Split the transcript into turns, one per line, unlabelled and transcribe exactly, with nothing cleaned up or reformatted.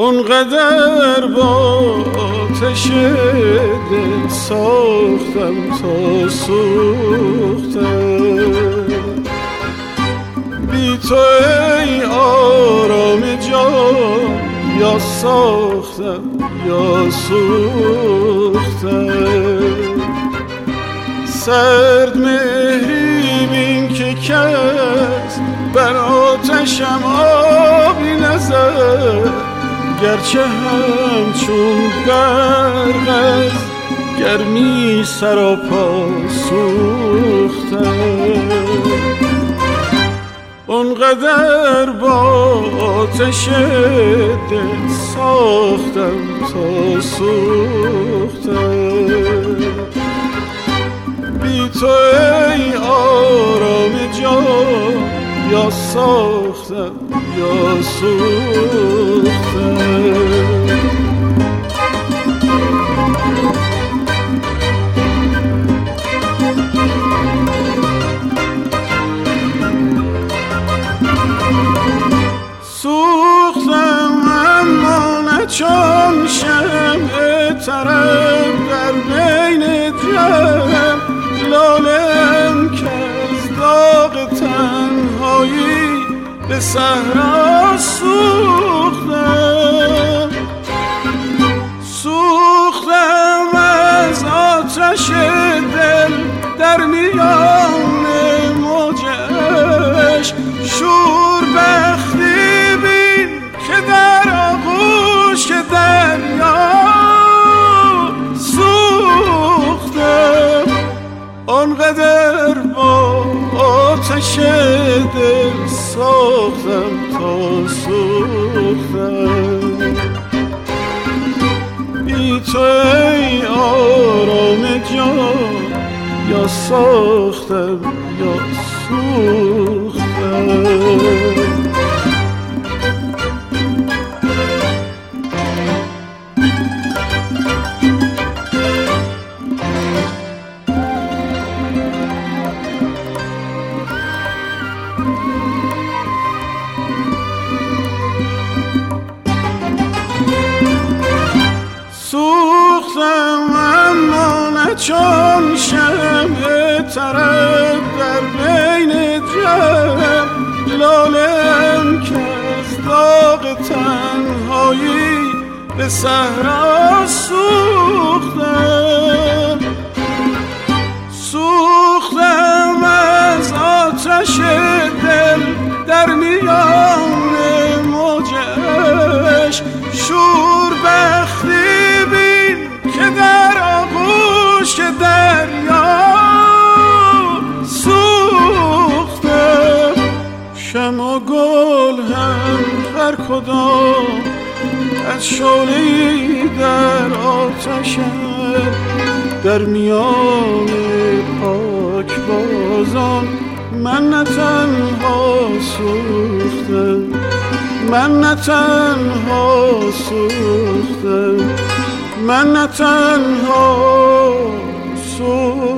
اونقدر با آتش دل ساختم تا سوختم، بی تو ای آرام جان یا ساختم یا سوختم. سرد مهری بین که کس بر آتشم آبی نزد، گرچه همچون برق از گرمی سراپا سوختم. اونقدر با آتش دل ساختم تا سوختم، بی تو ای آرام جان یا ساختم یا سوختم. سوختم اما نه چون شمع طرب در بین جمع، لالم که از داغ تنهایی به صحرا سوختم. سوختم از آتش دل در میان موجش، شور بختی بین که در آغوش دریا سوختم. آنقدر با آتش دل ساختم تا سوختم، بی تو ای آرام جان یا ساختم یا سوختم. سوختم اما نه چون شمع طرب در بین جمع، لالم که از داغ تنهایی به صحرا سوختم. سوختم از آتش دل در میان موجش، شور بختی بین که در آغوش دریا سوختم. شمع و گل هم هر کدام از شعله‌ای در آتشم، در میان پاک بازان من نه تنها سوختم، من نه تنها سوختم، من نه تنها سوختم.